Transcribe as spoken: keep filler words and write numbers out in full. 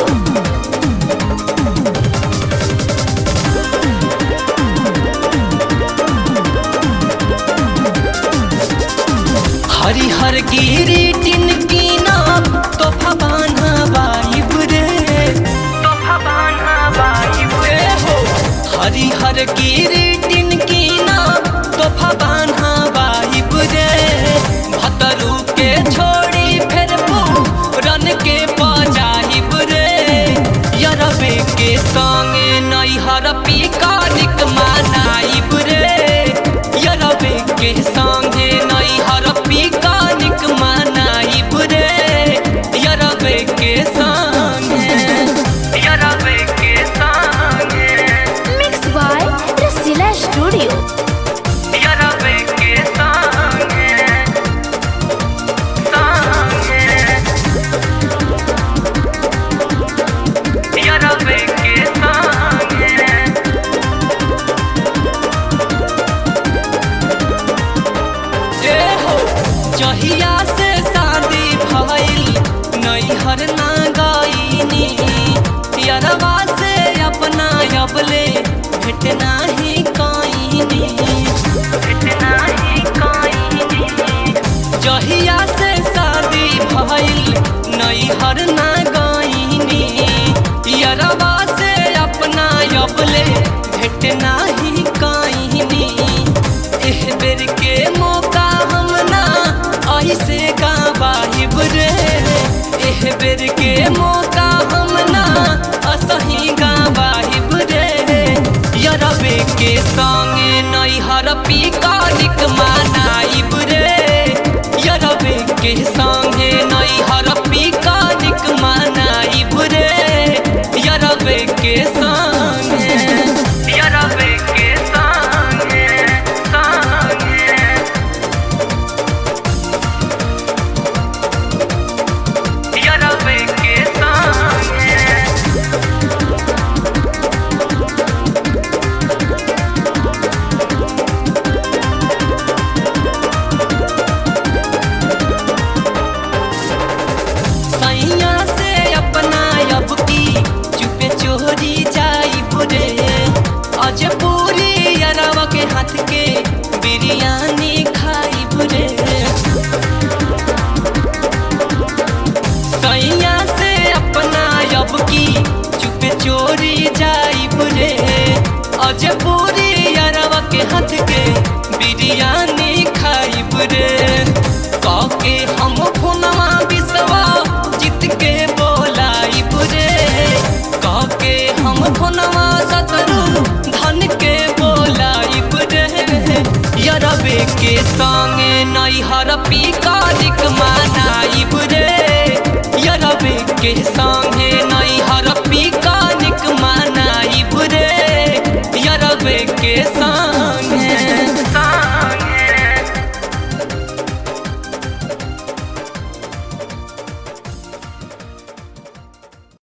Studio. हरिहर गिरी tin की ना तोहफा बान्हा बाइब रे तोहफा बान्हा बाइब रे हो हरिहर गिरी टिन की ना तोहफा बान्हा बाइब रे भतरू के छोड़ी फिर रन के पजाइब रे यरबे के संगे नैहर पिकनिक मनाइब रे यरबे के संगे नैहर पिकनिक मनाइब रे यरबे के संगे यरबे के संगे Mixed by Rasila Studio. यरबे के संगे संगे यरबे के संगे ए हो जहिया से शादी भइल नैहर ना गईनी यरवा से अपना अबले भेट नाही कईनी भेट नाही कईनी जहिया से शादी भइल नैहर ना गईनी यरवा से अपना अबले भेट नाही कईनी एह बेर के मौका हम ना ऐसे गावाहिब रे एह बेर के मौका हम ना असही गावाहिब रे यरबे के संगे नैहर पिकनिक मनाइब रे यरबे के संगे नैहर पिकनिक मनाइब रे यरबे के संगे यरबे के संगे संगे यरबे के संगे सैया से अपना अब की चुपे चोरी जाइब रे अज पूरी यरवा के हाथ के बिरयानी खाइब रे सैया से अपना अब की चुपे चोरी जाइब रे अज पूरी यरवा के हाथ के बिरयानी खाइब रे काके हम फोनमा बिसवा जीत के बोलाइब रे काके हम फोनमा सतरू धन के बोलाइब रे यरबे के संगे नैहर पिकनिक मनाइब रे यरबे के संगे नैहर पिकनिक मनाइब रे यरबे के संगे